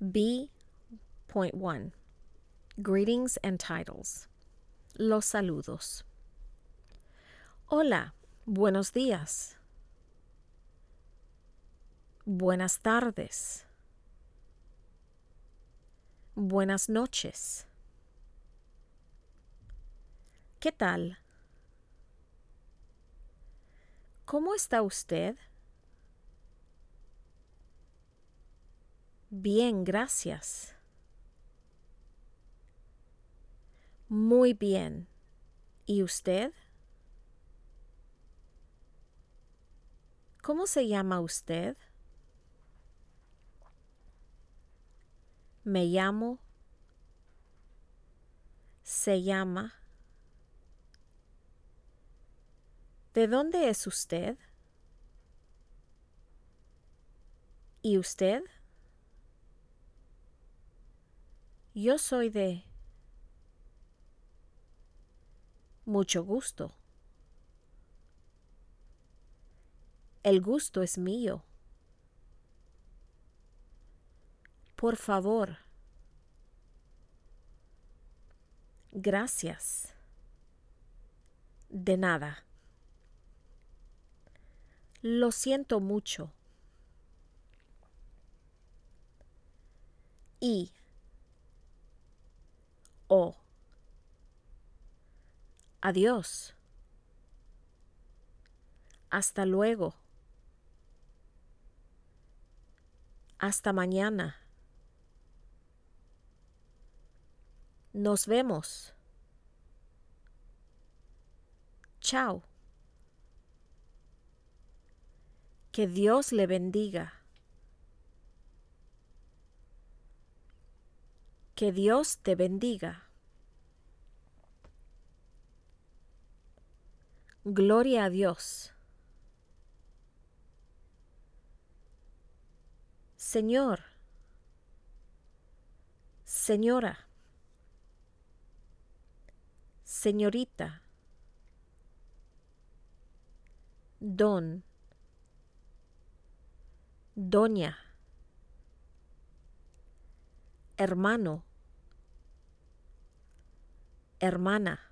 B.1. Greetings and titles. Los saludos. Hola, buenos días. Buenas tardes. Buenas noches. ¿Qué tal? ¿Cómo está usted? Bien, gracias. Muy bien. ¿Y usted? ¿Cómo se llama usted? Me llamo. Se llama. ¿De dónde es usted? ¿Y usted? Yo soy de... Mucho gusto. El gusto es mío. Por favor. Gracias. De nada. Lo siento mucho. Y. O. Adiós. Hasta luego. Hasta mañana. Nos vemos. Chao. Que Dios le bendiga. Que Dios te bendiga. Gloria a Dios. Señor. Señora. Señorita. Don. Doña. Hermano. Hermana.